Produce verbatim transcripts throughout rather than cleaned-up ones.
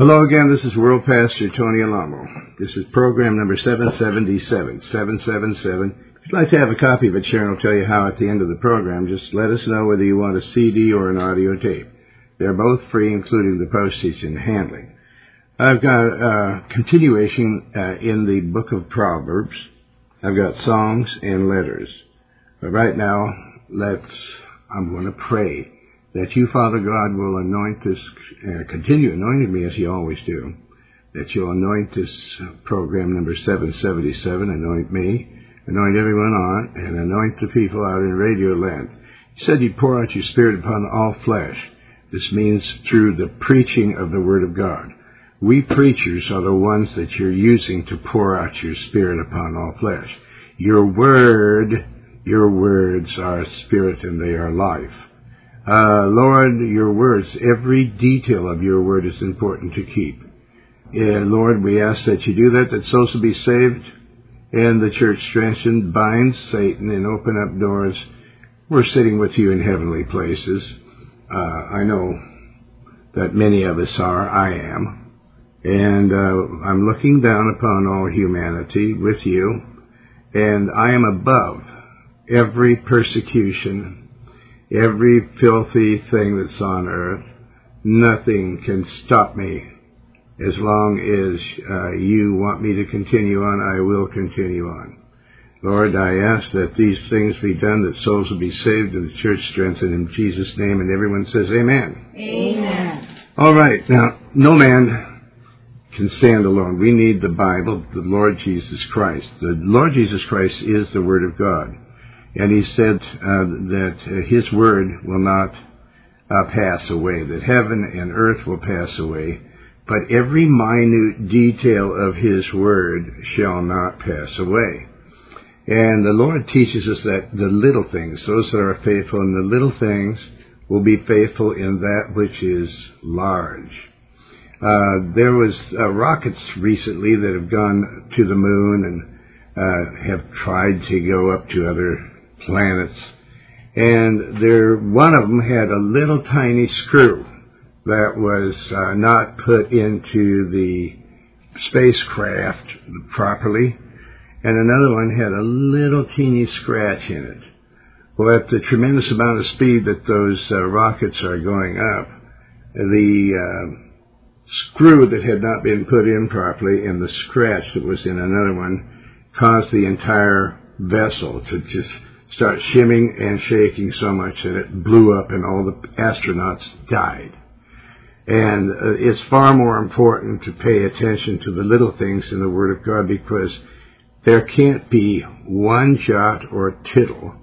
Hello again, this is World Pastor Tony Alamo. This is program number seven seventy-seven, seven seven seven. If you'd like to have a copy of it, Sharon will tell you how at the end of the program. Just let us know whether you want a C D or an audio tape. They're both free, including the postage and handling. I've got a continuation uh, in the book of Proverbs. I've got songs and letters. But right now, let's, I'm going to pray that you, Father God, will anoint this, uh, continue anointing me as you always do, that you'll anoint this uh, program number seven seventy-seven, anoint me, anoint everyone on, and anoint the people out in Radio Land. You said you'd pour out your Spirit upon all flesh. This means through the preaching of the Word of God. We preachers are the ones that you're using to pour out your Spirit upon all flesh. Your Word, your words are Spirit and they are life. Uh, Lord, your words, every detail of your word is important to keep. Yeah, Lord, we ask that you do that, that souls will be saved and the church strengthened, bind Satan and open up doors. We're sitting with you in heavenly places. Uh, I know that many of us are. I am. And uh, I'm looking down upon all humanity with you, and I am above every persecution, every filthy thing that's on earth. Nothing can stop me. As long as uh, you want me to continue on, I will continue on. Lord, I ask that these things be done, that souls will be saved and the church strengthened in Jesus' name. And everyone says amen. Amen. All right. Now, no man can stand alone. We need the Bible, the Lord Jesus Christ. The Lord Jesus Christ is the Word of God. And he said uh, that uh, his word will not uh, pass away, that heaven and earth will pass away, but every minute detail of his word shall not pass away. And the Lord teaches us that the little things, those that are faithful in the little things, will be faithful in that which is large. Uh, there was uh, rockets recently that have gone to the moon and uh, have tried to go up to other planets, and there one of them had a little tiny screw that was uh, not put into the spacecraft properly, and another one had a little teeny scratch in it. Well, at the tremendous amount of speed that those uh, rockets are going up, the uh, screw that had not been put in properly and the scratch that was in another one caused the entire vessel to just start shimming and shaking so much that it blew up and all the astronauts died. And uh, it's far more important to pay attention to the little things in the Word of God, because there can't be one jot or tittle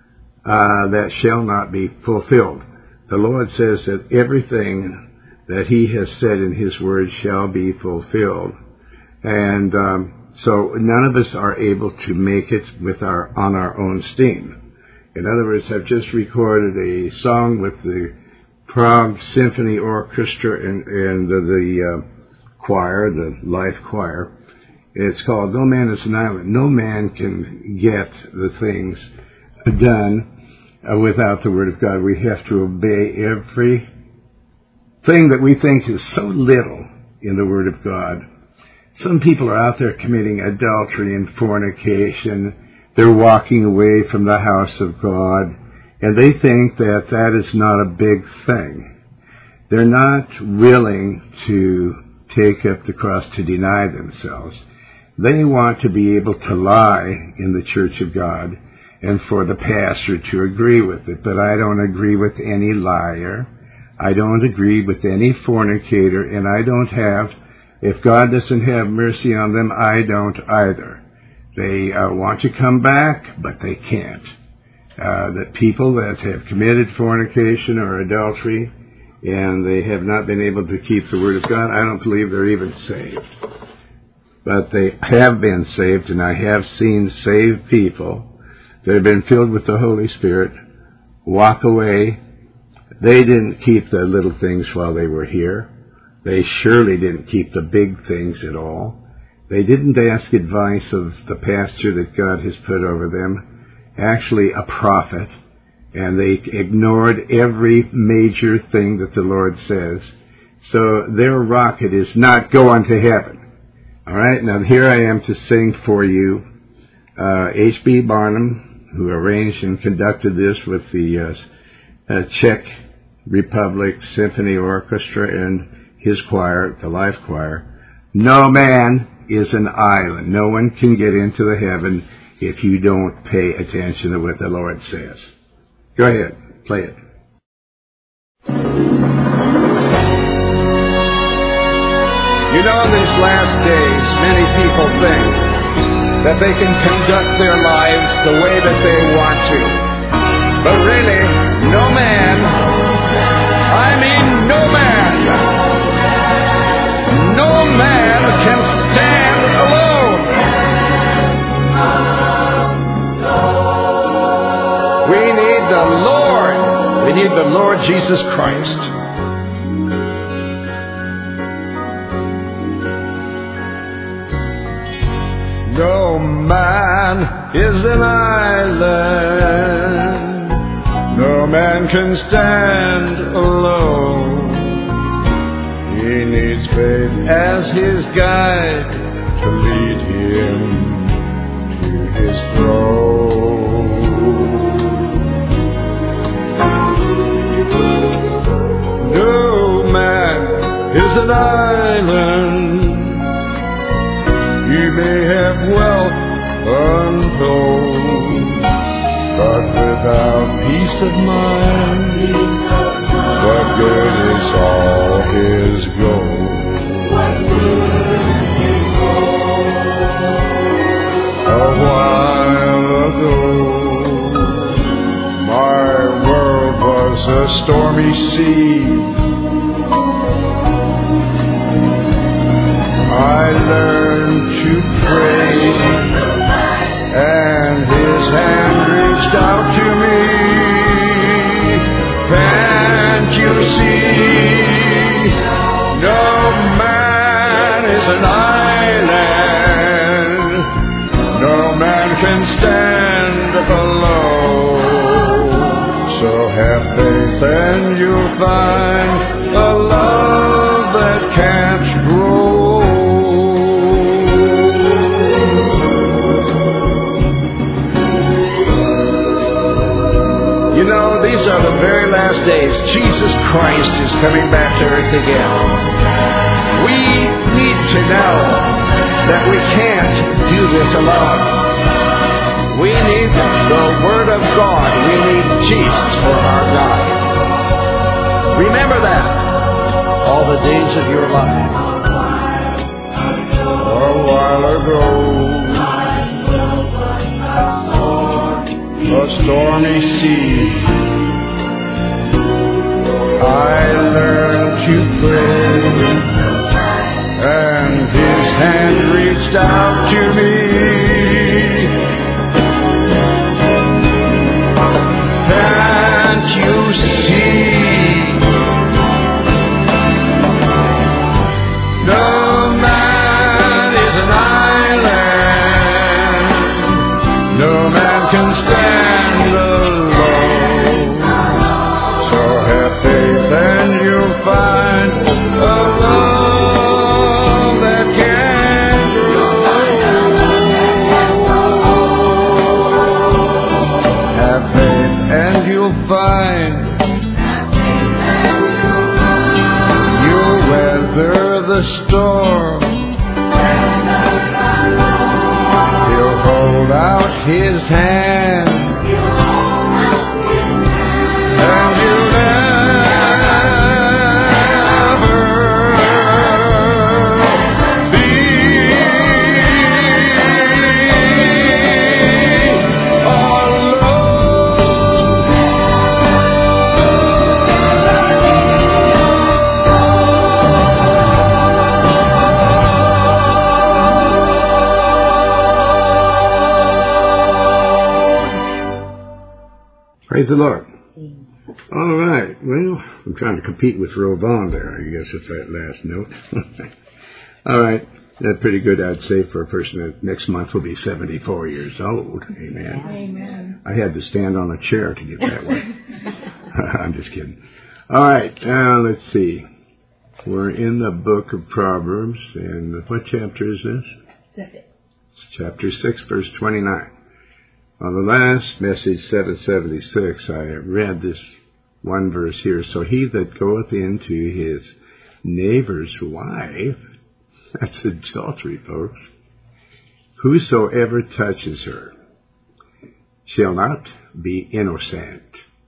uh, that shall not be fulfilled. The Lord says that everything that He has said in His Word shall be fulfilled. And um, So none of us are able to make it with our on our own steam. In other words, I've just recorded a song with the Prague Symphony Orchestra and, and the, the uh, choir, the life choir. It's called No Man is an Island. No man can get the things done uh, without the Word of God. We have to obey every thing that we think is so little in the Word of God. Some people are out there committing adultery and fornication. They're walking away from the house of God, and they think that that is not a big thing. They're not willing to take up the cross to deny themselves. They want to be able to lie in the church of God and for the pastor to agree with it. But I don't agree with any liar. I don't agree with any fornicator, and I don't have If God doesn't have mercy on them, I don't either. They uh, want to come back, but they can't. Uh, the people that have committed fornication or adultery and they have not been able to keep the Word of God, I don't believe they're even saved. But they have been saved, and I have seen saved people that have been filled with the Holy Spirit walk away. They didn't keep the little things while they were here. They surely didn't keep the big things at all. They didn't ask advice of the pastor that God has put over them, actually a prophet, and they ignored every major thing that the Lord says. So their rocket is not going to heaven. All right, now here I am to sing for you uh, H B Barnum, who arranged and conducted this with the uh, uh, Czech Republic Symphony Orchestra and his choir, the Life Choir. No man is an island. No one can get into the heaven if you don't pay attention to what the Lord says. Go ahead, play it. You know, in these last days, many people think that they can conduct their lives the way that they want to. But really, no man, I mean no man, no man can stand alone. We need the Lord. We need the Lord Jesus Christ. No man is an island. No man can stand alone. He needs faith as his guide to lead him to his throne. No man is an island. He may have wealth untold, but without peace of mind, what good is all his gold? A while ago, my world was a stormy sea. I learned to pray, and his hand reached out to me. Can't you see? No man is an island. No man can stand alone. So have faith and you'll find a love that can't grow. You know, these are the very last days. Jesus Christ is coming back to earth again. We need to know that we can't do this alone. We need the Word of God. We need Jesus for our guide. Remember that all the days of your life. A while ago, a stormy sea, I learned to pray, and his hand reached out to me. Can't you see? No man is an island. No man can stand. Find a love that can grow. Have faith and you'll find you'll weather the storm. He'll hold out his hand. And you'll Praise the Lord. All right. Well, I'm trying to compete with Rovon there. I guess it's that last note. All right. That's pretty good, I'd say, for a person that next month will be seventy-four years old. Amen. Amen. I had to stand on a chair to get that one. I'm just kidding. All right. Uh, let's see. We're in the book of Proverbs, and what chapter is this? Six. Chapter six, verse twenty-nine. On the last message, seven seventy-six, I read this one verse here. So he that goeth into his neighbor's wife, that's adultery, folks, whosoever touches her shall not be innocent.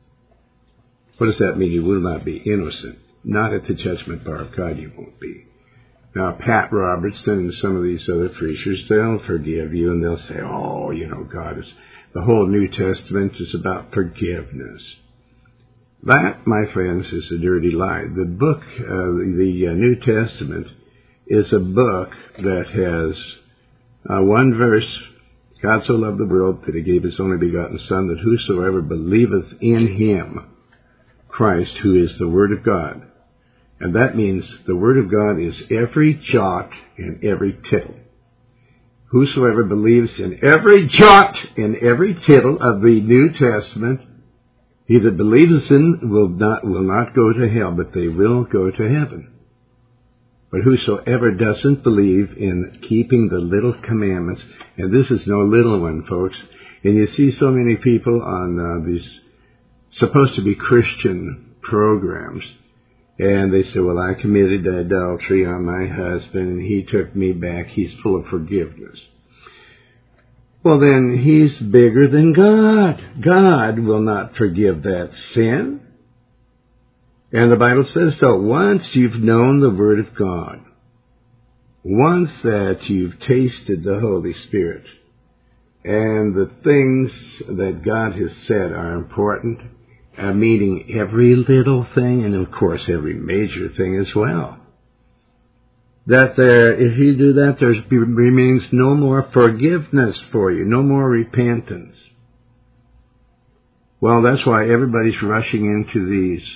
What does that mean? You will not be innocent. Not at the judgment bar of God, you won't be. Now, Pat Robertson and some of these other preachers, they'll forgive you, and they'll say, oh, you know, God is, the whole New Testament is about forgiveness. That, my friends, is a dirty lie. The book, uh, the uh, New Testament, is a book that has uh, one verse, God so loved the world that he gave his only begotten Son, that whosoever believeth in him, Christ, who is the Word of God. And that means the Word of God is every jot and every tittle. Whosoever believes in every jot and every tittle of the New Testament, he that believes in will not, will not go to hell, but they will go to heaven. But whosoever doesn't believe in keeping the little commandments, and this is no little one, folks, and you see so many people on uh, these supposed to be Christian programs, and they say, well, I committed adultery on my husband, and he took me back. He's full of forgiveness. Well, then, he's bigger than God. God will not forgive that sin. And the Bible says so. Once you've known the Word of God, once that you've tasted the Holy Spirit, and the things that God has said are important, uh, meaning every little thing, and of course every major thing as well, that there, if you do that, there remains no more forgiveness for you, no more repentance. Well, that's why everybody's rushing into these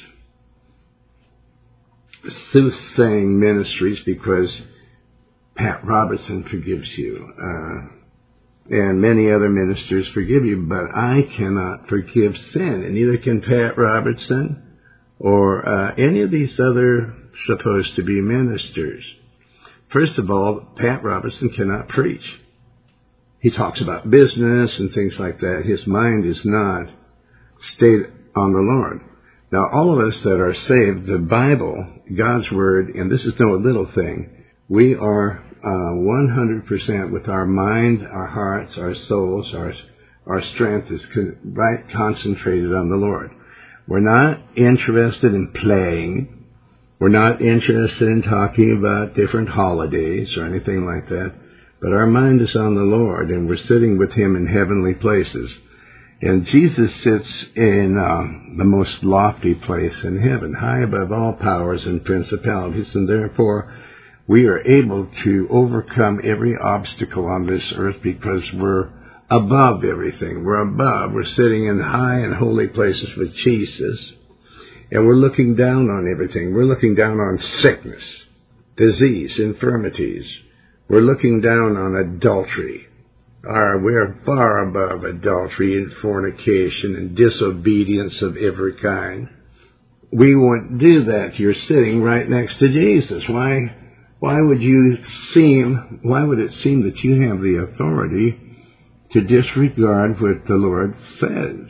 soothsaying ministries, because Pat Robertson forgives you, uh, and many other ministers forgive you, but I cannot forgive sin, and neither can Pat Robertson or uh, any of these other supposed to be ministers. First of all, Pat Robertson cannot preach. He talks about business and things like that. His mind is not stayed on the Lord. Now, all of us that are saved, the Bible, God's Word, and this is no little thing, we are uh, one hundred percent with our mind, our hearts, our souls, our our strength is con- right concentrated on the Lord. We're not interested in playing. We're not interested in talking about different holidays or anything like that. But our mind is on the Lord, and we're sitting with Him in heavenly places. And Jesus sits in uh, the most lofty place in heaven, high above all powers and principalities, and therefore we are able to overcome every obstacle on this earth because we're above everything. We're above. We're sitting in high and holy places with Jesus, and we're looking down on everything. We're looking down on sickness, disease, infirmities. We're looking down on adultery. Are we're far above adultery and fornication and disobedience of every kind. We won't do that. You're sitting right next to Jesus. Why? Why would you seem? Why would it seem that you have the authority to disregard what the Lord says?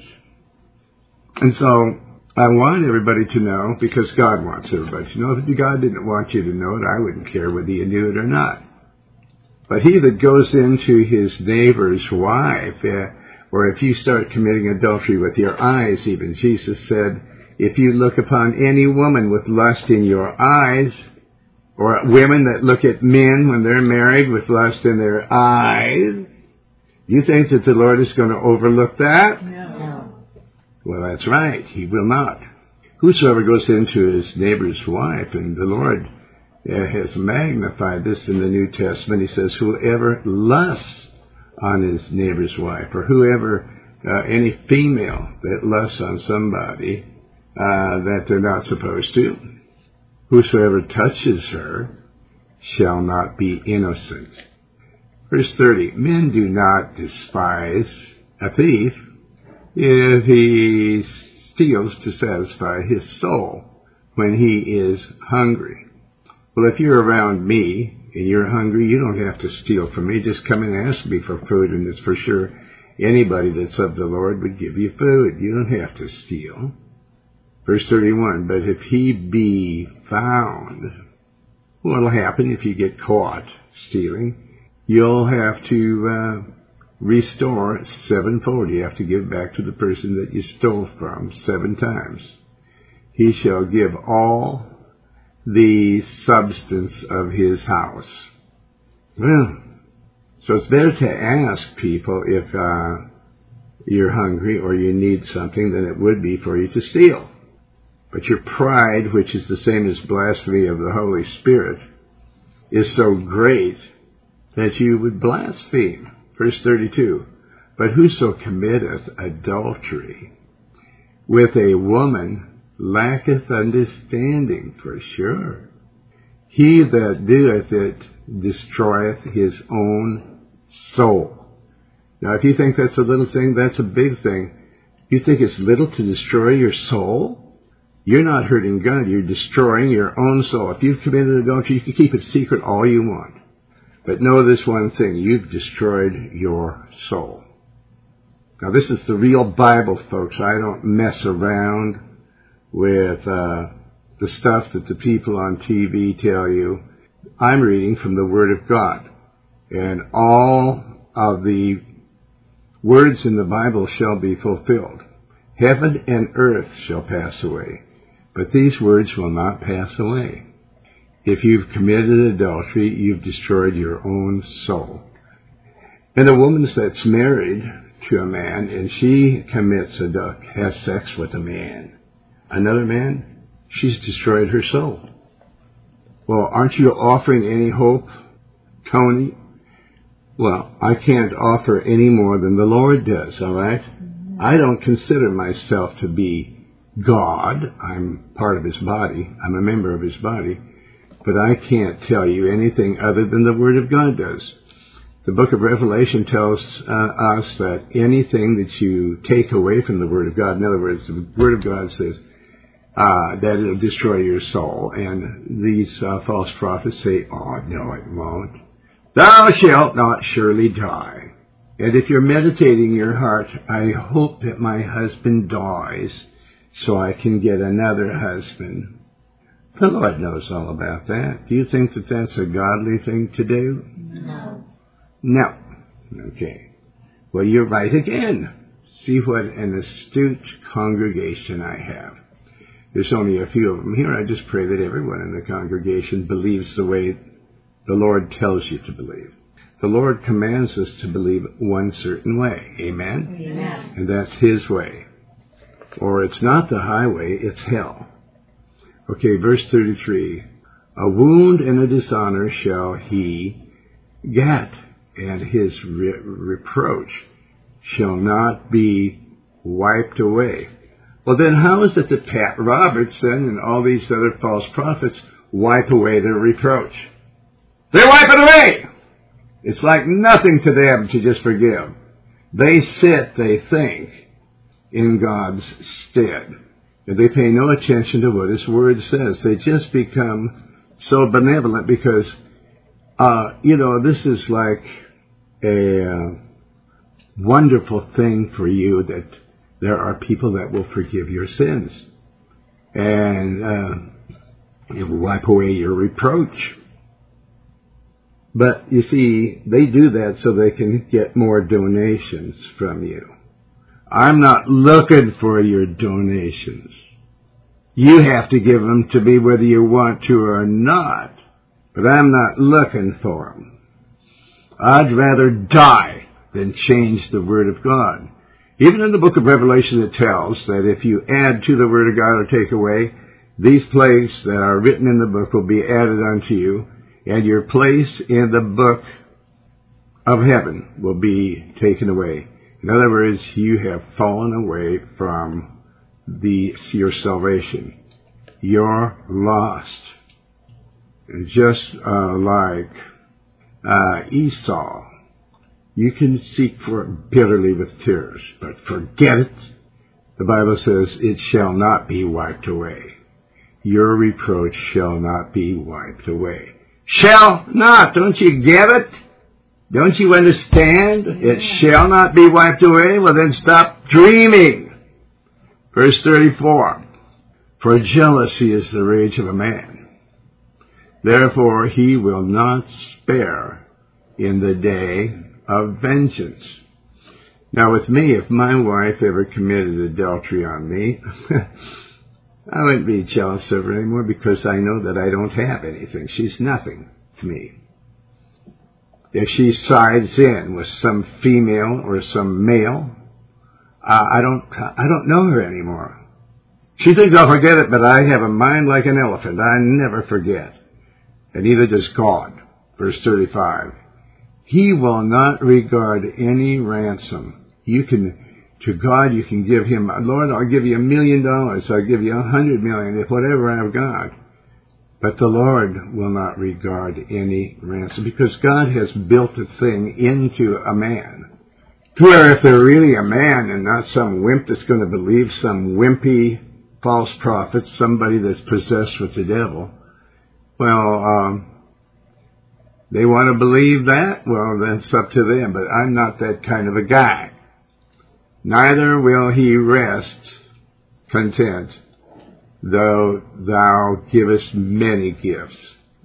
And so I want everybody to know, because God wants everybody to know. If God didn't want you to know it, I wouldn't care whether you knew it or not. But he that goes into his neighbor's wife, uh, or if you start committing adultery with your eyes, even Jesus said, if you look upon any woman with lust in your eyes, or women that look at men when they're married with lust in their eyes, you think that the Lord is going to overlook that? No. Well, that's right. He will not. Whosoever goes into his neighbor's wife, and the Lord uh, has magnified this in the New Testament. He says, whoever lusts on his neighbor's wife, or whoever, uh, any female that lusts on somebody uh, that they're not supposed to, whosoever touches her shall not be innocent. Verse thirty, men do not despise a thief if he steals to satisfy his soul when he is hungry. Well, if you're around me and you're hungry, you don't have to steal from me. Just come and ask me for food, and it's for sure anybody that's of the Lord would give you food. You don't have to steal. Verse thirty-one, but if he be found, what'll happen if you get caught stealing? You'll have to uh, restore sevenfold. You have to give back to the person that you stole from seven times. He shall give all the substance of his house. Well, so it's better to ask people if uh, you're hungry or you need something than it would be for you to steal. But your pride, which is the same as blasphemy of the Holy Spirit, is so great that you would blaspheme. Verse thirty-two, but whoso committeth adultery with a woman lacketh understanding, for sure. He that doeth it destroyeth his own soul. Now, if you think that's a little thing, that's a big thing. You think it's little to destroy your soul? You're not hurting God. You're destroying your own soul. If you've committed adultery, you can keep it secret all you want. But know this one thing. You've destroyed your soul. Now, this is the real Bible, folks. I don't mess around with uh, the stuff that the people on T V tell you. I'm reading from the Word of God. And all of the words in the Bible shall be fulfilled. Heaven and earth shall pass away, but these words will not pass away. If you've committed adultery, you've destroyed your own soul. And a woman that's married to a man and she commits adultery, has sex with a man, another man, she's destroyed her soul. Well, aren't you offering any hope, Tony? Well, I can't offer any more than the Lord does, all right? I don't consider myself to be God. I'm part of his body. I'm a member of his body. But I can't tell you anything other than the Word of God does. The book of Revelation tells uh, us that anything that you take away from the Word of God, in other words, the Word of God says uh, that it'll destroy your soul. And these uh, false prophets say, oh, no, it won't. Thou shalt not surely die. And if you're meditating in your heart, I hope that my husband dies so I can get another husband. The Lord knows all about that. Do you think that that's a godly thing to do? No. No. Okay. Well, you're right again. See what an astute congregation I have. There's only a few of them here. I just pray that everyone in the congregation believes the way the Lord tells you to believe. The Lord commands us to believe one certain way. Amen? Amen. And that's his way. Or it's not the highway, it's hell. Okay, verse thirty-three. A wound and a dishonor shall he get, and his re- reproach shall not be wiped away. Well, then how is it that Pat Robertson and all these other false prophets wipe away their reproach? They wipe it away! It's like nothing to them to just forgive. They sit, they think, in God's stead. And they pay no attention to what his word says. They just become so benevolent because, uh, you know, this is like a uh, wonderful thing for you that there are people that will forgive your sins. And uh, it will wipe away your reproach. But, you see, they do that so they can get more donations from you. I'm not looking for your donations. You have to give them to me whether you want to or not. But I'm not looking for them. I'd rather die than change the Word of God. Even in the book of Revelation it tells that if you add to the Word of God or take away, these plagues that are written in the book will be added unto you, and your place in the book of heaven will be taken away. In other words, you have fallen away from the your salvation. You're lost. And just uh, like uh, Esau, you can seek for it bitterly with tears, but forget it. The Bible says it shall not be wiped away. your reproach shall not be wiped away. Shall not. Don't you get it? Don't you understand? It shall not be wiped away. Well, then stop dreaming. Verse thirty-four. For jealousy is the rage of a man. Therefore he will not spare in the day of vengeance. Now with me, if my wife ever committed adultery on me, I wouldn't be jealous of her anymore because I know that I don't have anything. She's nothing to me. If she sides in with some female or some male, uh, I don't I don't know her anymore. She thinks I'll forget it, but I have a mind like an elephant. I never forget. And neither does God. Verse thirty-five. He will not regard any ransom. You can, to God, you can give him, Lord, I'll give you a million dollars. I'll give you a hundred million, if whatever I've got. But the Lord will not regard any ransom because God has built a thing into a man. Where if they're really a man and not some wimp that's going to believe some wimpy false prophet, somebody that's possessed with the devil, well, um, they want to believe that? Well, that's up to them, but I'm not that kind of a guy. Neither will he rest content, though thou givest many gifts.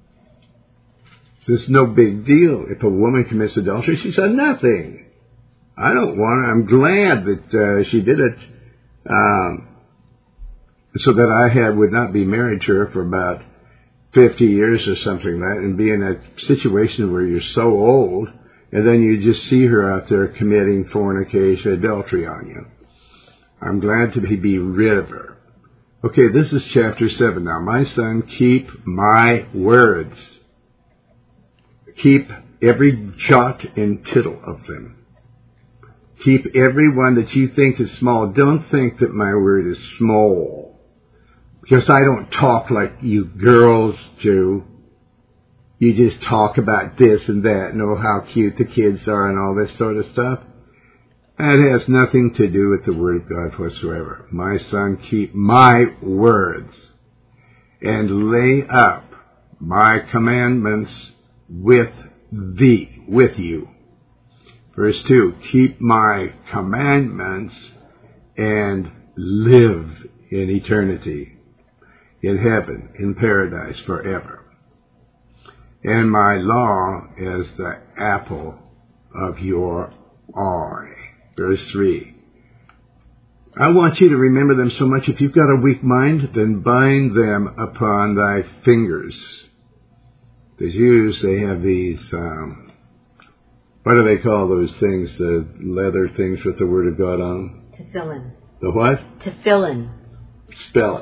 It's no big deal. If a woman commits adultery, she said nothing. I don't want her. I'm glad that uh, she did it um, so that I had, would not be married to her for about fifty years or something like that, and be in a situation where you're so old, and then you just see her out there committing fornication, adultery on you. I'm glad to be, be rid of her. Okay, this is chapter seven now. My son, keep my words. Keep every jot and tittle of them. Keep every one that you think is small. Don't think that my word is small. Because I don't talk like you girls do. You just talk about this and that, know how cute the kids are and all this sort of stuff. That has nothing to do with the Word of God whatsoever. My son, keep my words and lay up my commandments with thee, with you. Verse two, keep my commandments and live in eternity, in heaven, in paradise forever. And my law is the apple of your eye. Verse three. I want you to remember them so much. If you've got a weak mind, then bind them upon thy fingers. The Jews, they have these, um, what do they call those things, the leather things with the Word of God on them? Tefillin. The what? Tefillin. Spell it.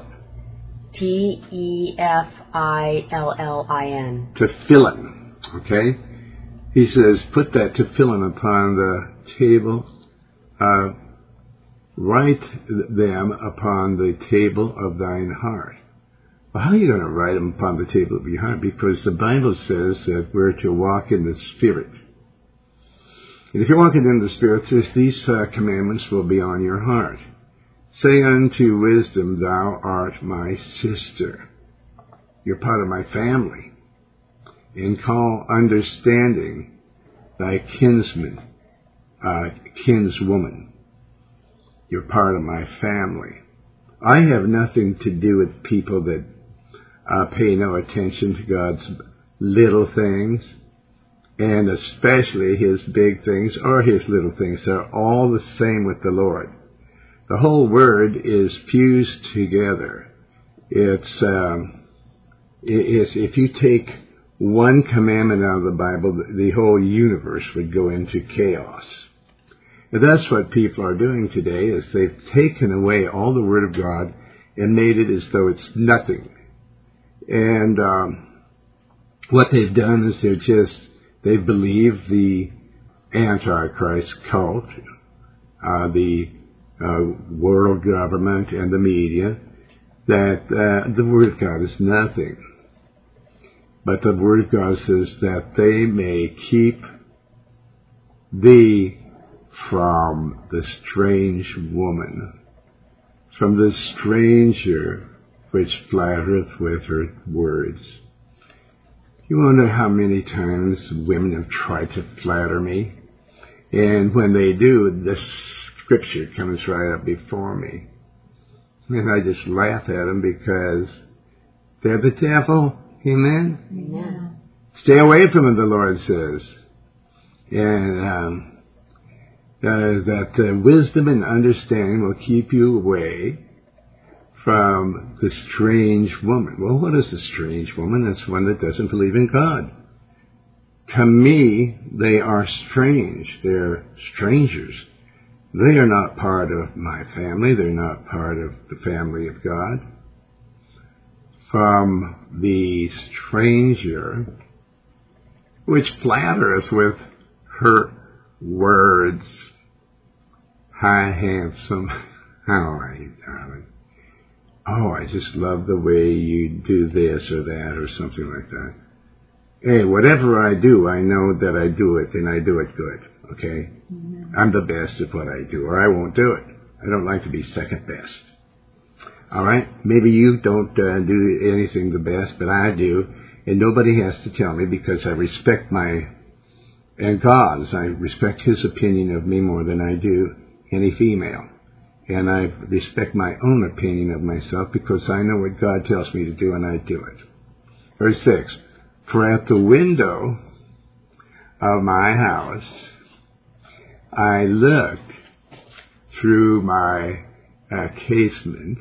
T E F I L L I N. Tefillin. Okay? He says, put that tefillin upon the table. Uh, write them upon the table of thine heart. Well, how are you going to write them upon the table of your heart? Because the Bible says that we're to walk in the Spirit. And if you're walking in the Spirit, these uh, commandments will be on your heart. Say unto wisdom, thou art my sister. You're part of my family. And call understanding thy kinsman, uh, kinswoman. You're part of my family. I have nothing to do with people that uh, pay no attention to God's little things, and especially His big things or His little things. They're all the same with the Lord. The whole Word is fused together. It's, um, it's if you take one commandment out of the Bible, the whole universe would go into chaos. And that's what people are doing today, is they've taken away all the Word of God and made it as though it's nothing. And um, what they've done is they're just, they believe the Antichrist cult, uh, the uh, world government and the media, that uh, the Word of God is nothing. But the Word of God says that they may keep thee from the strange woman, from the stranger, which flattereth with her words. You wonder how many times women have tried to flatter me, and when they do, the scripture comes right up before me, and I just laugh at them because they're the devil. Amen? Amen. Stay away from them, the Lord says. And um, uh, that uh, wisdom and understanding will keep you away from the strange woman. Well, what is a strange woman? It's one that doesn't believe in God. To me, they are strange. They're strangers. They are not part of my family. They're not part of the family of God. From the stranger, which flattereth with her words. Hi, handsome. How are you, darling? Oh, I just love the way you do this or that or something like that. Hey, whatever I do, I know that I do it and I do it good, okay? Mm-hmm. I'm the best at what I do, or I won't do it. I don't like to be second best. All right? Maybe you don't uh, do anything the best, but I do, and nobody has to tell me because I respect my, and God's, I respect His opinion of me more than I do any female. And I respect my own opinion of myself because I know what God tells me to do and I do it. Verse six, for at the window of my house I looked through my uh, casement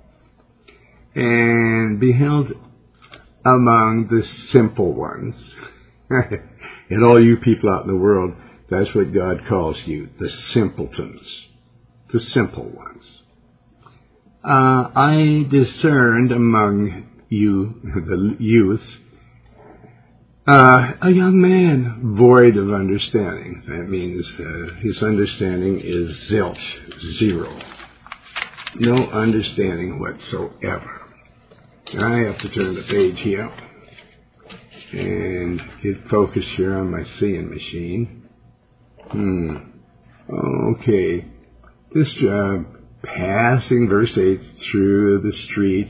and beheld among the simple ones. And all you people out in the world, that's what God calls you, the simpletons. The simple ones. Uh, I discerned among you, the youth, uh, a young man void of understanding. That means uh, his understanding is zilch, zero. No understanding whatsoever. I have to turn the page here and get focus here on my seeing machine. Hmm. Okay. This uh, passing, verse eight, through the street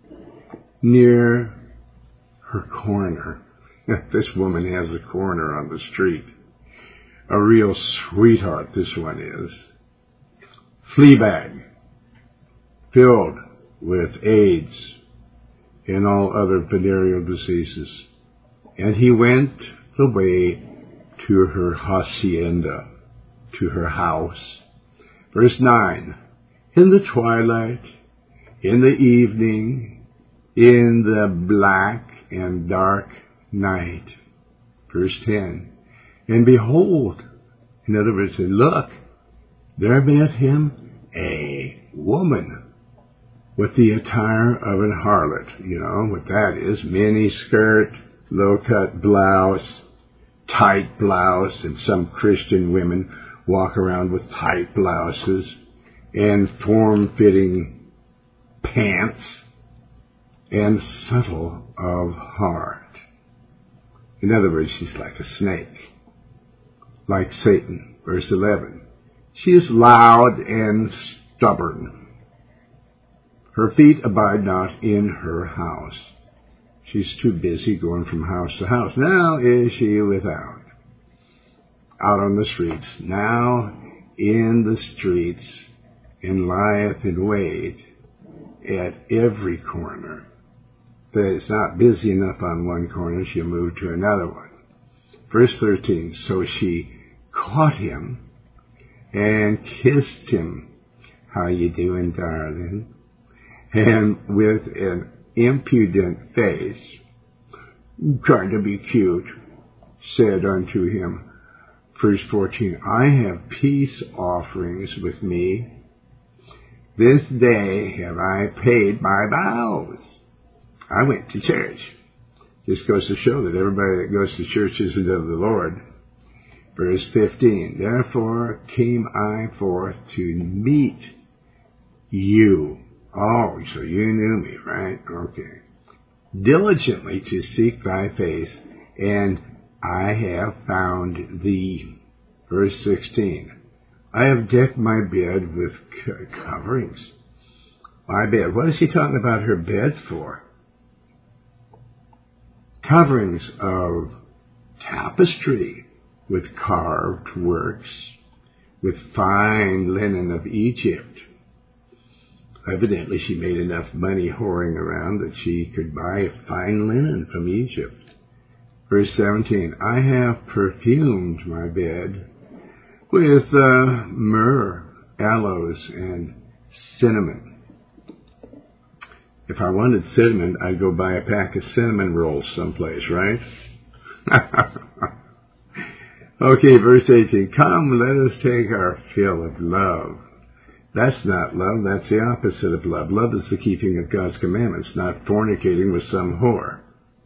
near her corner. This woman has a corner on the street. A real sweetheart, this one is. Flea bag, filled with AIDS and all other venereal diseases. And he went the way to her hacienda, to her house. Verse nine, in the twilight, in the evening, in the black and dark night. Verse ten, and behold, in other words, look, there met him a woman with the attire of an harlot. You know what that is, mini skirt, low-cut blouse, tight blouse, and some Christian women walk around with tight blouses and form-fitting pants and subtle of heart. In other words, she's like a snake, like Satan. Verse eleven, she is loud and stubborn. Her feet abide not in her house. She's too busy going from house to house. Now is she without. Out on the streets, now in the streets, and lieth in wait at every corner. That it's not busy enough on one corner, she'll move to another one. Verse thirteen, so she caught him and kissed him. How you doing, darling? And with an impudent face, trying to be cute, said unto him, Verse fourteen, I have peace offerings with me. This day have I paid my vows. I went to church. Just goes to show that everybody that goes to church isn't of the Lord. Verse fifteen, therefore came I forth to meet you. Oh, so you knew me, right? Okay. Diligently to seek thy face, and I have found thee. Verse sixteen, I have decked my bed with coverings. My bed. What is she talking about her bed for? Coverings of tapestry with carved works, with fine linen of Egypt. Evidently she made enough money whoring around that she could buy fine linen from Egypt. Verse seventeen, I have perfumed my bed with uh, myrrh, aloes, and cinnamon. If I wanted cinnamon, I'd go buy a pack of cinnamon rolls someplace, right? Okay, verse eighteen, come, let us take our fill of love. That's not love, that's the opposite of love. Love is the keeping of God's commandments, not fornicating with some whore.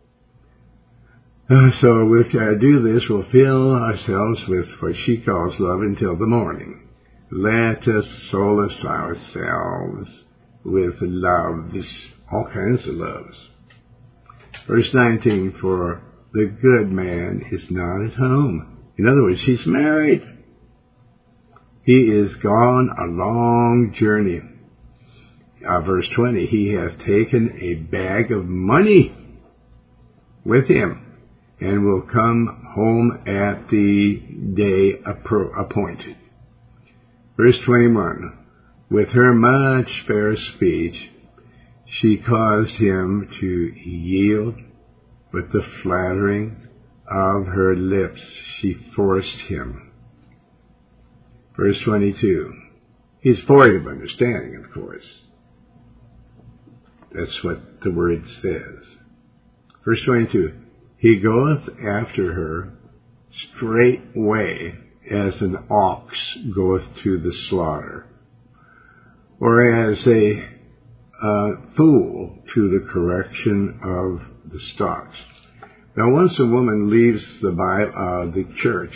Uh, so we uh, do this, we'll fill ourselves with what she calls love until the morning. Let us solace ourselves with loves, all kinds of loves. Verse nineteen, for the good man is not at home. In other words, he's married. He is gone a long journey. Uh, verse twenty, he has taken a bag of money with him and will come home at the day appointed. Verse twenty-one, with her much fair speech, she caused him to yield. With the flattering of her lips, she forced him. Verse twenty-two, he's void of understanding, of course. That's what the word says. Verse twenty-two, he goeth after her straightway as an ox goeth to the slaughter, or as a uh, fool to the correction of the stocks. Now, once a woman leaves the Bible, uh, the church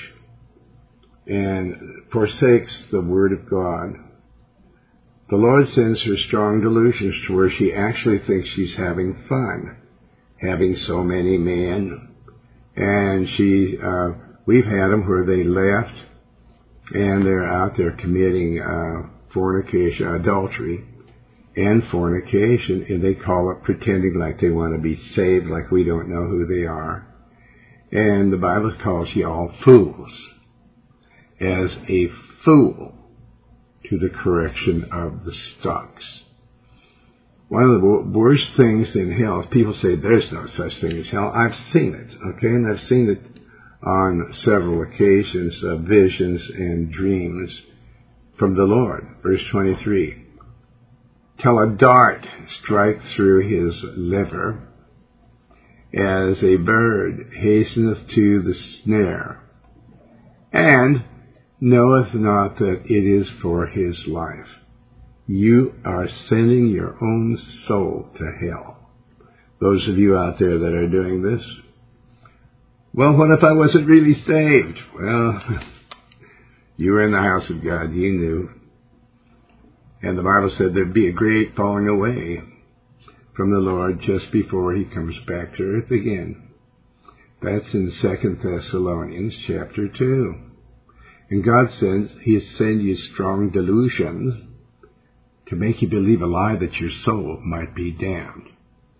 and forsakes the Word of God, the Lord sends her strong delusions to where she actually thinks she's having fun, having so many men. And she, uh, we've had them where they left and they're out there committing uh, fornication, adultery, and fornication, and they call it pretending like they want to be saved, like we don't know who they are. And the Bible calls you all fools, as a fool to the correction of the stocks. One of the worst things in hell is people say there's no such thing as hell. I've seen it, okay, and I've seen it on several occasions, uh, visions and dreams from the Lord. Verse twenty-three, till a dart strike through his liver, as a bird hasteneth to the snare, and knoweth not that it is for his life. You are sending your own soul to hell. Those of you out there that are doing this, well, what if I wasn't really saved? Well, you were in the house of God, you knew. And the Bible said there'd be a great falling away from the Lord just before he comes back to earth again. That's in Second Thessalonians chapter two. And God says he sends you strong delusions to make you believe a lie that your soul might be damned.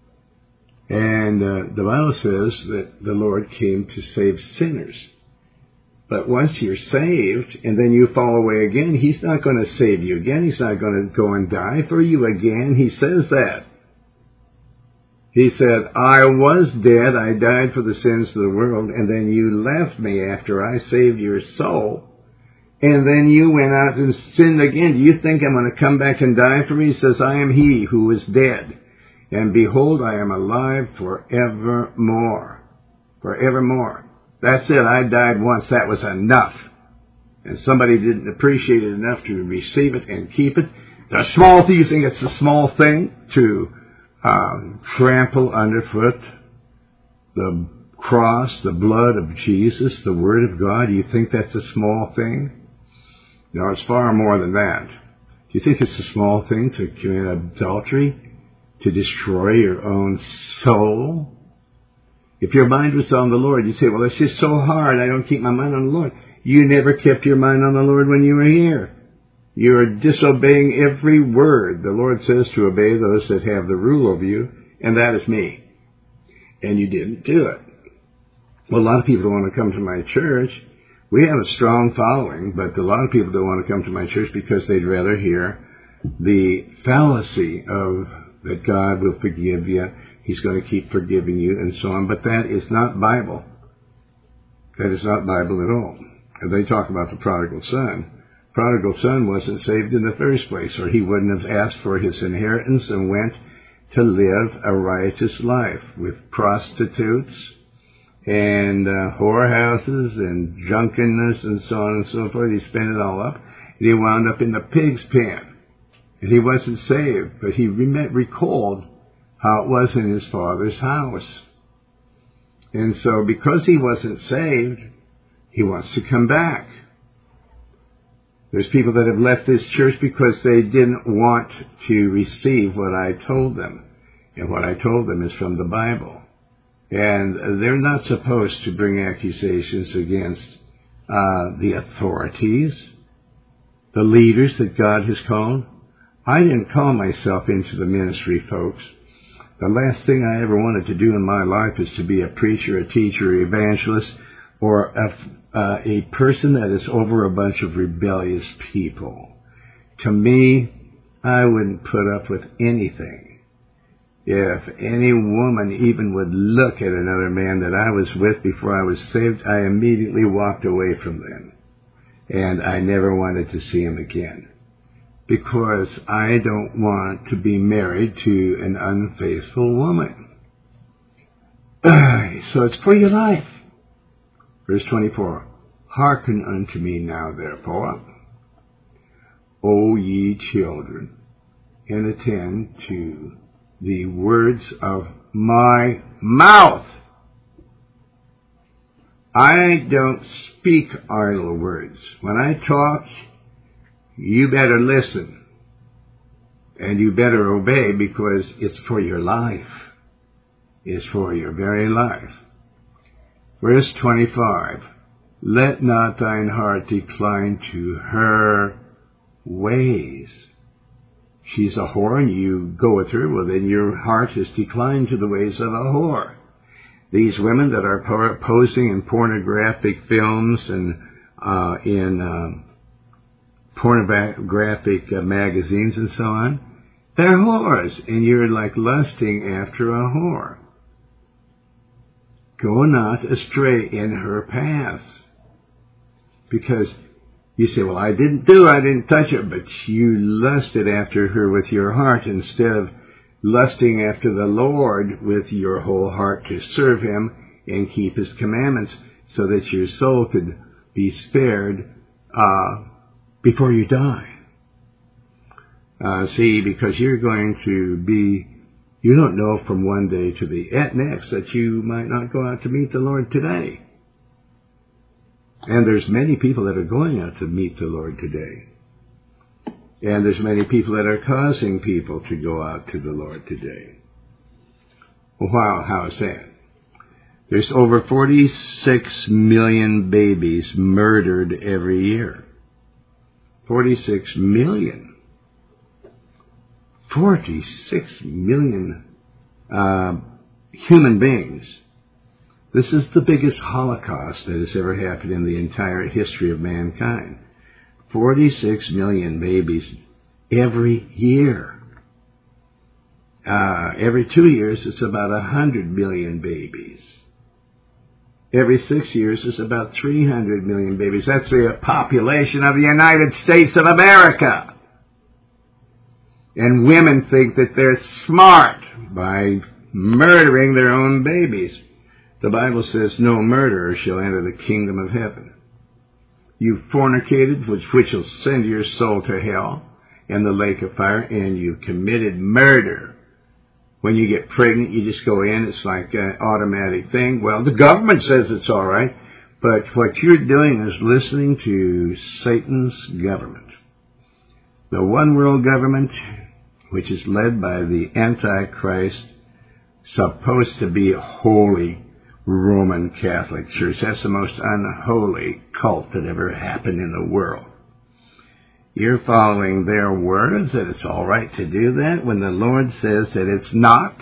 And uh, the Bible says that the Lord came to save sinners. But once you're saved and then you fall away again, he's not going to save you again. He's not going to go and die for you again. He says that. He said, I was dead. I died for the sins of the world. And then you left me after I saved your soul. And then you went out and sinned again. Do you think I'm going to come back and die for you? He says, I am he who was dead. And behold, I am alive forevermore. Forevermore. That's it. I died once. That was enough. And somebody didn't appreciate it enough to receive it and keep it. The small thing, you think it's a small thing to um, trample underfoot the cross, the blood of Jesus, the Word of God? Do you think that's a small thing? No, it's far more than that. Do you think it's a small thing to commit adultery, to destroy your own soul? If your mind was on the Lord, you'd say, well, it's just so hard. I don't keep my mind on the Lord. You never kept your mind on the Lord when you were here. You're disobeying every word. The Lord says to obey those that have the rule over you, and that is me. And you didn't do it. Well, a lot of people don't want to come to my church. We have a strong following, but a lot of people don't want to come to my church because they'd rather hear the fallacy of that God will forgive you, He's going to keep forgiving you, and so on. But that is not Bible. That is not Bible at all. And they talk about the prodigal son. Prodigal son wasn't saved in the first place, or he wouldn't have asked for his inheritance and went to live a riotous life with prostitutes and uh, whorehouses and drunkenness and so on and so forth. He spent it all up, and he wound up in the pig's pen. And he wasn't saved, but he re- recalled how it was in his father's house. And so because he wasn't saved, he wants to come back. There's people that have left this church because they didn't want to receive what I told them. And what I told them is from the Bible. And they're not supposed to bring accusations against uh, the authorities, the leaders that God has called. I didn't call myself into the ministry, folks. The last thing I ever wanted to do in my life is to be a preacher, a teacher, evangelist, or a, uh, a person that is over a bunch of rebellious people. To me, I wouldn't put up with anything. If any woman even would look at another man that I was with before I was saved, I immediately walked away from them. And I never wanted to see him again. Because I don't want to be married to an unfaithful woman. So it's for your life. Verse twenty-four, hearken unto me now, therefore, O ye children, and attend to the words of my mouth. I don't speak idle words. When I talk, you better listen. And you better obey, because it's for your life. It's for your very life. Verse twenty-five, let not thine heart decline to her ways. She's a whore and you go with her, well then your heart has declined to the ways of a whore. These women that are posing in pornographic films and uh, in um, pornographic uh, magazines and so on, they're whores, and you're like lusting after a whore. Go not astray in her paths. Because you say, well, I didn't do it, I didn't touch it, but you lusted after her with your heart instead of lusting after the Lord with your whole heart to serve Him and keep His commandments so that your soul could be spared uh, before you die. Uh, see, because you're going to be, you don't know from one day to the next that you might not go out to meet the Lord today. And there's many people that are going out to meet the Lord today. And there's many people that are causing people to go out to the Lord today. Wow, how is that? There's over forty-six million babies murdered every year. forty-six million. forty-six million uh, human beings. This is the biggest Holocaust that has ever happened in the entire history of mankind. forty-six million babies every year. Uh, every two years, it's about one hundred million babies. Every six years, it's about three hundred million babies. That's the population of the United States of America. And women think that they're smart by murdering their own babies. The Bible says, no murderer shall enter the kingdom of heaven. You've fornicated, which, which will send your soul to hell and the lake of fire, and you've committed murder. When you get pregnant, you just go in. It's like an automatic thing. Well, the government says it's all right, but what you're doing is listening to Satan's government. The one world government, which is led by the Antichrist, supposed to be holy Roman Catholic Church. That's the most unholy cult that ever happened in the world. You're following their words that it's all right to do that when the Lord says that it's not.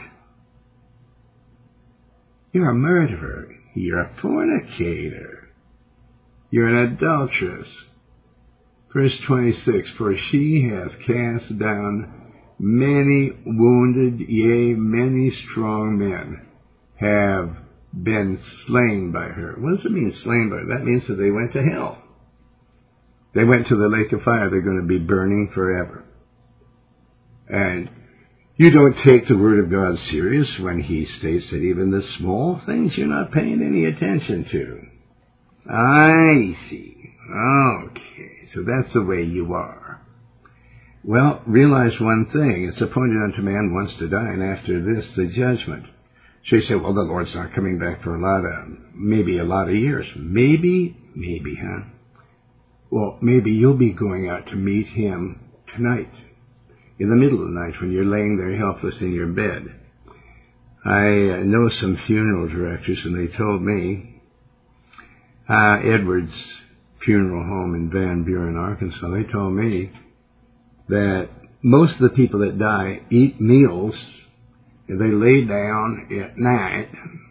You're a murderer. You're a fornicator. You're an adulteress. Verse twenty-six, for she hath cast down many wounded, yea, many strong men have been slain by her. What does it mean, slain by her? That means that they went to hell. They went to the lake of fire. They're going to be burning forever. And you don't take the Word of God serious when He states that even the small things you're not paying any attention to. I see. Okay, so that's the way you are. Well, realize one thing. It's appointed unto man once to die, and after this, the judgment. So you say, well, the Lord's not coming back for a lot of, maybe a lot of years. Maybe, maybe, huh? Well, maybe you'll be going out to meet Him tonight, in the middle of the night when you're laying there helpless in your bed. I know some funeral directors, and they told me, uh, Edwards Funeral Home in Van Buren, Arkansas, they told me that most of the people that die eat meals, and they lay down at night,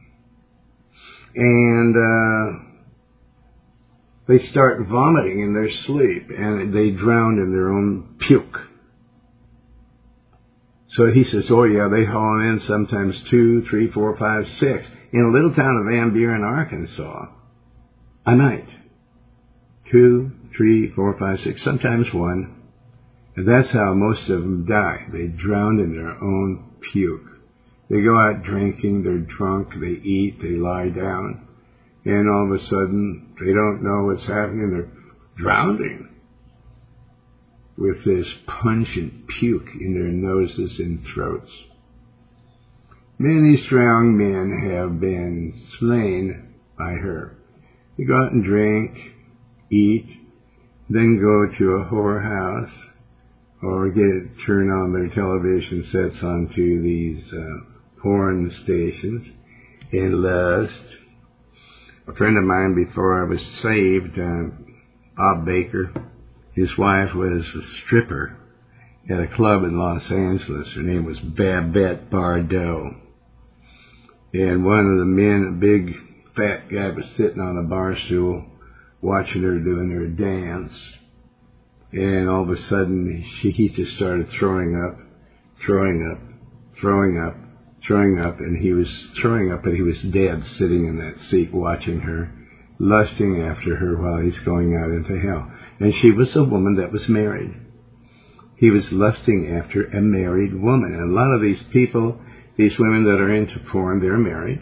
and uh, they start vomiting in their sleep, and they drown in their own puke. So he says, oh yeah, they haul in sometimes two, three, four, five, six, in a little town of Van Buren, Arkansas, a night. Two, three, four, five, six, sometimes one. And that's how most of them die. They drown in their own puke. They go out drinking, they're drunk, they eat, they lie down, and all of a sudden they don't know what's happening. They're drowning with this pungent puke in their noses and throats. Many strong men have been slain by her. They go out and drink, eat, then go to a whorehouse, or get turn on their television sets onto these uh, porn stations and lust. A friend of mine, before I was saved, uh, Bob Baker, his wife was a stripper at a club in Los Angeles. Her name was Babette Bardot. And one of the men, a big fat guy, was sitting on a bar stool watching her doing her dance. And all of a sudden, she, he just started throwing up, throwing up, throwing up, throwing up, and he was throwing up, and he was dead sitting in that seat watching her, lusting after her while he's going out into hell. And she was a woman that was married. He was lusting after a married woman. And a lot of these people, these women that are into porn, they're married.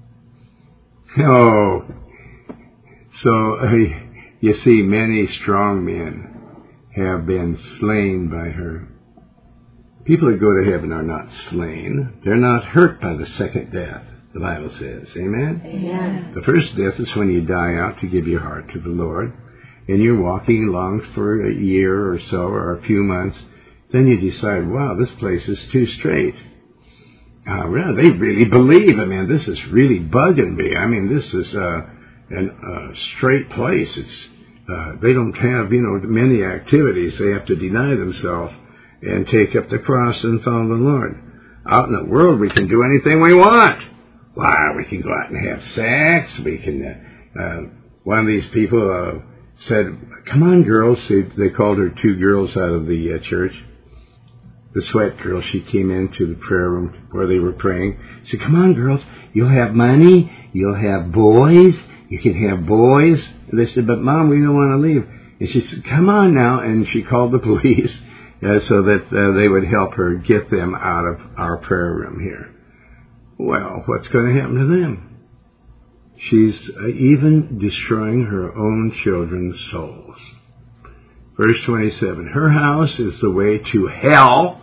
Oh, so uh, you see, many strong men have been slain by her. People that go to heaven are not slain. They're not hurt by the second death, the Bible says. Amen? Amen. The first death is when you die out to give your heart to the Lord, and you're walking along for a year or so, or a few months. Then you decide, wow, this place is too straight. Uh, well, they really believe. I mean, this is really bugging me. I mean, this is uh, a uh, straight place. It's uh, they don't have, you know, many activities. They have to deny themselves and take up the cross and follow the Lord. Out in the world, we can do anything we want. Wow, we can go out and have sex. We can. Uh, uh, one of these people uh, said, "Come on, girls." They, they called her two girls out of the uh, church. The sweat girl, she came into the prayer room where they were praying. She said, "Come on, girls, you'll have money, you'll have boys, you can have boys." And they said, "But Mom, we don't want to leave." And she said, "Come on now." And she called the police uh, so that uh, they would help her get them out of our prayer room here. Well, what's going to happen to them? She's uh, even destroying her own children's souls. Verse twenty-seven, her house is the way to hell,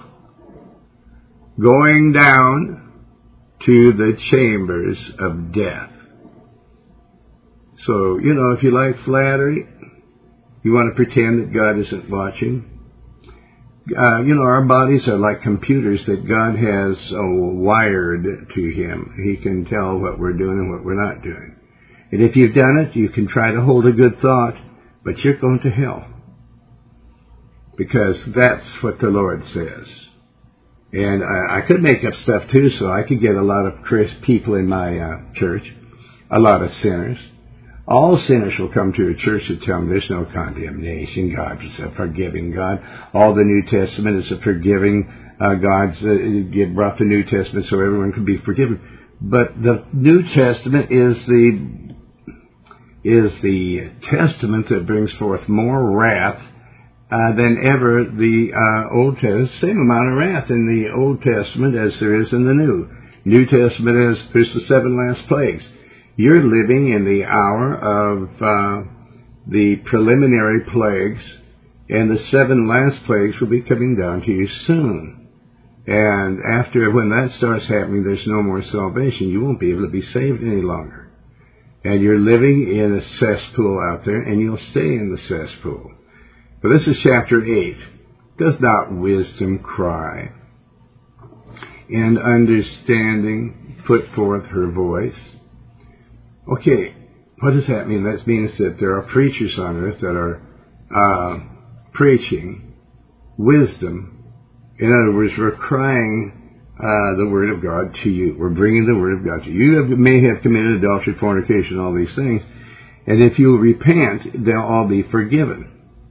going down to the chambers of death. So, you know, if you like flattery, you want to pretend that God isn't watching. Uh, you know, our bodies are like computers that God has uh, wired to Him. He can tell what we're doing and what we're not doing. And if you've done it, you can try to hold a good thought, but you're going to hell. because that's what the Lord says. And I, I could make up stuff too, so I could get a lot of Chris people in my uh, church, a lot of sinners. All sinners will come to a church to tell them there's no condemnation. God is a forgiving God. All the New Testament is a forgiving uh, God. Uh, brought the New Testament so everyone could be forgiven. But the New Testament is the is the testament that brings forth more wrath uh, than ever the uh, Old Testament. Same amount of wrath in the Old Testament as there is in the New. New Testament is there's the seven last plagues. You're living in the hour of uh, the preliminary plagues, and the seven last plagues will be coming down to you soon. And after, when that starts happening, there's no more salvation. You won't be able to be saved any longer. And you're living in a cesspool out there, and you'll stay in the cesspool. But this is chapter eight. Does not wisdom cry? And understanding put forth her voice? Okay, what does that mean? That means that there are preachers on earth that are uh, preaching wisdom. In other words, we're crying uh, the Word of God to you. We're bringing the Word of God to you. You have, may have committed adultery, fornication, all these things. And if you repent, they'll all be forgiven.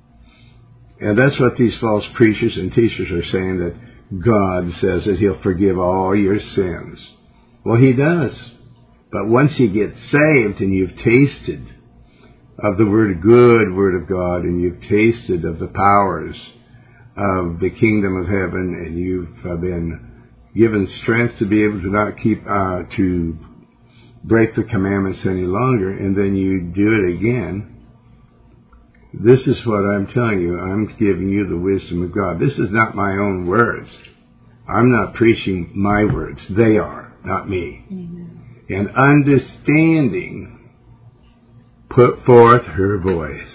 And that's what these false preachers and teachers are saying, that God says that He'll forgive all your sins. Well, He does. But once you get saved and you've tasted of the word, good Word of God, and you've tasted of the powers of the kingdom of heaven, and you've uh, been given strength to be able to not keep, uh, to break the commandments any longer, and then you do it again, this is what I'm telling you. I'm giving you the wisdom of God. This is not my own words. I'm not preaching my words. They are, not me. Amen. And understanding put forth her voice.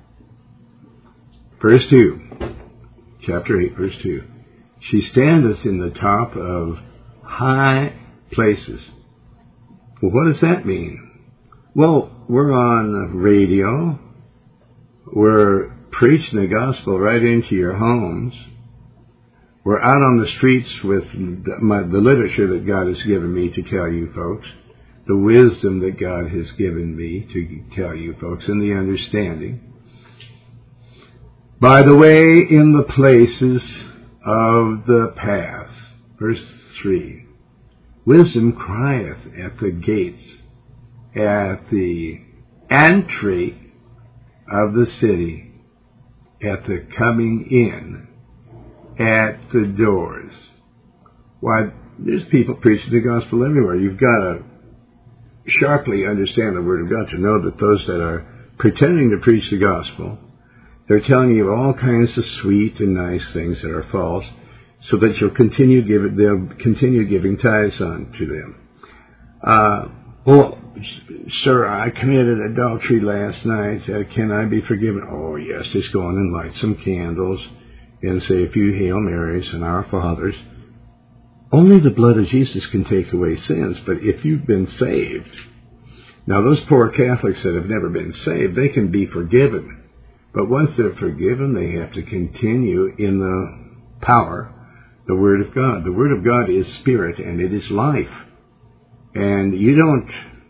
Verse two. Chapter eight, verse two. She standeth in the top of high places. Well, what does that mean? Well, we're on the radio. We're preaching the gospel right into your homes. We're out on the streets with the, my, the literature that God has given me to tell you folks, the wisdom that God has given me to tell you folks, and the understanding. By the way, in the places of the path. Verse three. Wisdom crieth at the gates, at the entry of the city, at the coming in, at the doors. Why, there's people preaching the gospel everywhere. You've got to sharply understand the Word of God to know that those that are pretending to preach the gospel, they're telling you all kinds of sweet and nice things that are false, so that you'll continue giving, they'll continue giving tithes on to them. Uh, well, sir, I committed adultery last night. Uh, can I be forgiven? Oh, yes, just go on and light some candles and say a few Hail Marys and Our Fathers. Only the blood of Jesus can take away sins, but if you've been saved, now those poor Catholics that have never been saved, they can be forgiven. But once they're forgiven, they have to continue in the power, the Word of God. The Word of God is spirit and it is life. And you don't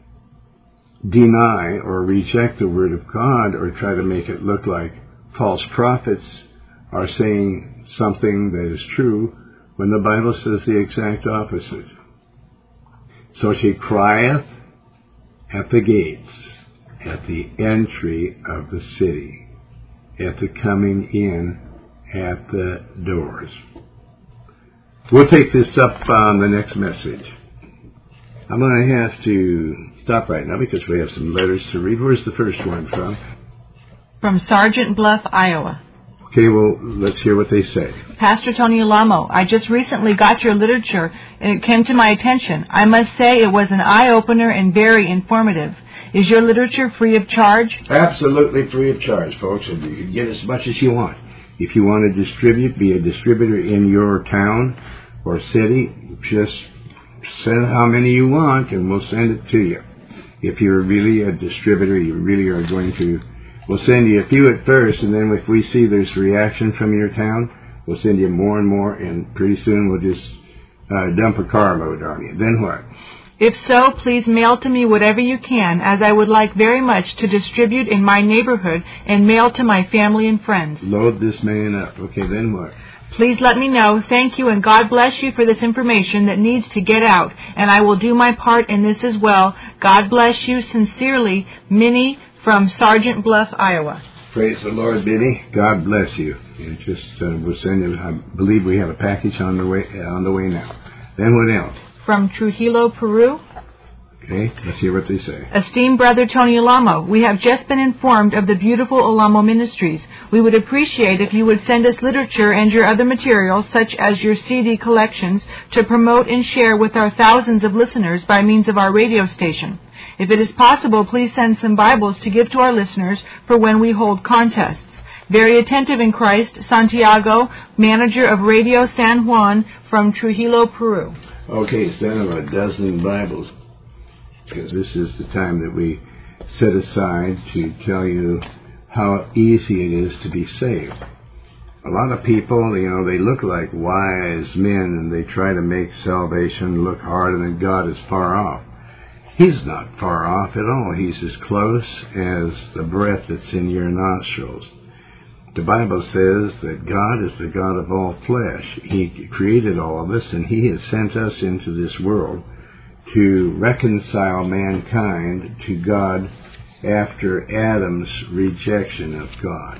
deny or reject the Word of God or try to make it look like false prophets are saying something that is true when the Bible says the exact opposite. So she crieth at the gates, at the entry of the city, at the coming in, at the doors. We'll take this up on the next message. I'm going to have to stop right now because we have some letters to read. Where's the first one from? From Sergeant Bluff, Iowa. Okay, well, let's hear what they say. Pastor Tony Alamo, I just recently got your literature and it came to my attention. I must say it was an eye-opener and very informative. Is your literature free of charge? Absolutely free of charge, folks. And you can get as much as you want. If you want to distribute, be a distributor in your town or city, just send how many you want and we'll send it to you. If you're really a distributor, you really are going to We'll send you a few at first, and then if we see there's reaction from your town, we'll send you more and more, and pretty soon we'll just uh, dump a carload on you. Then what? If so, please mail to me whatever you can, as I would like very much to distribute in my neighborhood and mail to my family and friends. Load this man up. Okay, then what? Please let me know. Thank you, and God bless you for this information that needs to get out, and I will do my part in this as well. God bless you. Sincerely, Minnie from Sergeant Bluff, Iowa. Praise the Lord, Minnie. God bless you. And just uh, we'll send you. I believe we have a package on the way uh, on the way now. Then what else? From Trujillo, Peru. Okay, let's hear what they say. Esteemed Brother Tony Alamo, we have just been informed of the beautiful Alamo Ministries. We would appreciate if you would send us literature and your other materials, such as your C D collections, to promote and share with our thousands of listeners by means of our radio station. If it is possible, please send some Bibles to give to our listeners for when we hold contests. Very attentive in Christ, Santiago, manager of Radio San Juan from Trujillo, Peru. Okay, send them a dozen Bibles, because this is the time that we set aside to tell you how easy it is to be saved. A lot of people, you know, they look like wise men, and they try to make salvation look hard, and that God is far off. He's not far off at all. He's as close as the breath that's in your nostrils. The Bible says that God is the God of all flesh. He created all of us, and He has sent us into this world to reconcile mankind to God after Adam's rejection of God.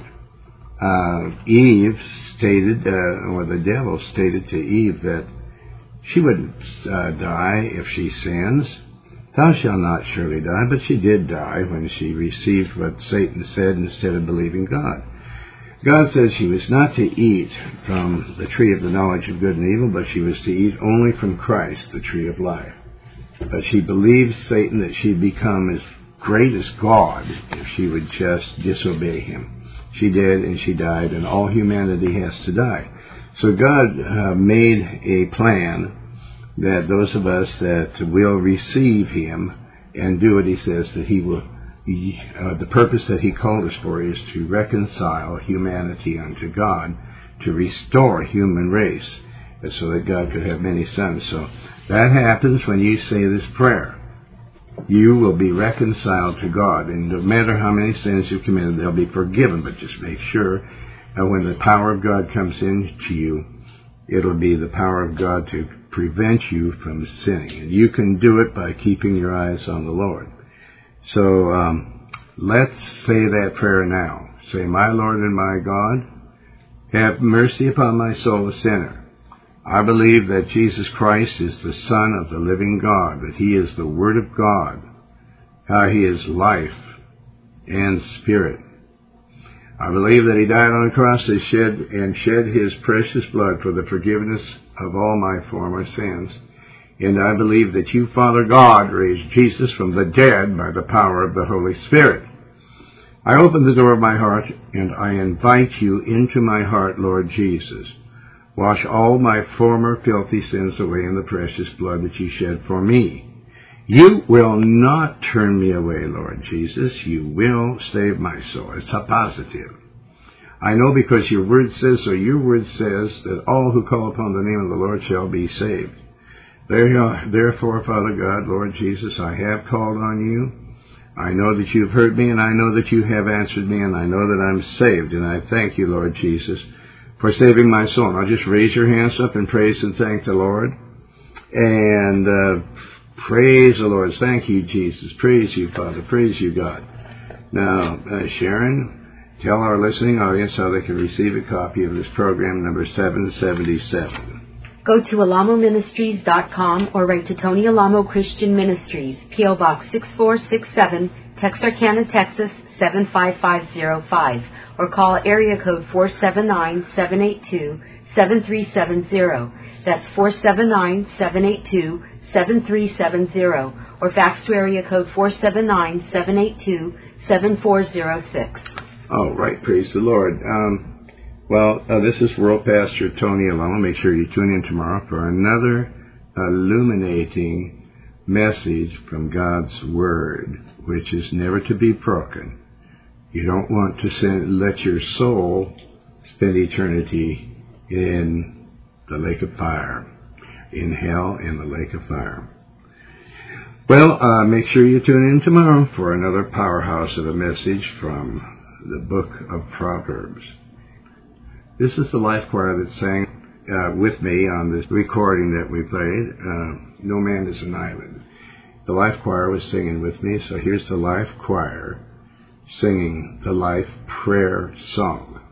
Uh, Eve stated, uh, or the devil stated to Eve that she wouldn't uh, die if she sins. Thou shalt not surely die, but she did die when she received what Satan said instead of believing God. God said she was not to eat from the tree of the knowledge of good and evil, but she was to eat only from Christ, the tree of life. But she believed Satan that she'd become as great as God if she would just disobey him. She did, and she died, and all humanity has to die. So God uh, made a plan that those of us that will receive Him and do what He says that He will, he, uh, the purpose that He called us for is to reconcile humanity unto God, to restore human race, so that God could have many sons. So that happens when you say this prayer. You will be reconciled to God, and no matter how many sins you've committed, they'll be forgiven. But just make sure that when the power of God comes into you, it'll be the power of God to prevent you from sinning. And you can do it by keeping your eyes on the Lord. So um, let's say that prayer now. Say, my Lord and my God, have mercy upon my soul, a sinner. I believe that Jesus Christ is the Son of the living God, that He is the Word of God, how He is life and spirit. I believe that He died on the cross and shed, and shed His precious blood for the forgiveness of all my former sins. And I believe that You, Father God, raised Jesus from the dead by the power of the Holy Spirit. I open the door of my heart, and I invite You into my heart, Lord Jesus. Wash all my former filthy sins away in the precious blood that You shed for me. You will not turn me away, Lord Jesus. You will save my soul. It's a positive. I know because Your word says so. Your word says that all who call upon the name of the Lord shall be saved. Therefore, Father God, Lord Jesus, I have called on You. I know that You've heard me, and I know that You have answered me, and I know that I'm saved. And I thank You, Lord Jesus, for saving my soul. Now just raise your hands up and praise and thank the Lord. And uh, praise the Lord. Thank You, Jesus. Praise You, Father. Praise You, God. Now, uh, Sharon, tell our listening audience how they can receive a copy of this program, number seven seventy-seven. Go to alamo ministries dot com or write to Tony Alamo Christian Ministries, P O Box six four six seven, Texarkana, Texas seven five five zero five, or call area code four seven nine, seven eight two, seven three seven zero. That's four seven nine, seven eight two, seven three seven zero, or fax to area code four seven nine, seven eight two, seven four zero six. All right, praise the Lord. Um, well, uh, this is World Pastor Tony Alamo. Make sure you tune in tomorrow for another illuminating message from God's Word, which is never to be broken. You don't want to send, let your soul spend eternity in the lake of fire, in hell, in the lake of fire. Well, uh, make sure you tune in tomorrow for another powerhouse of a message from the book of Proverbs. This is the Life Choir that sang uh, with me on this recording that we played, uh, No Man is an Island. The Life Choir was singing with me, so here's the Life Choir singing the Life Prayer Song.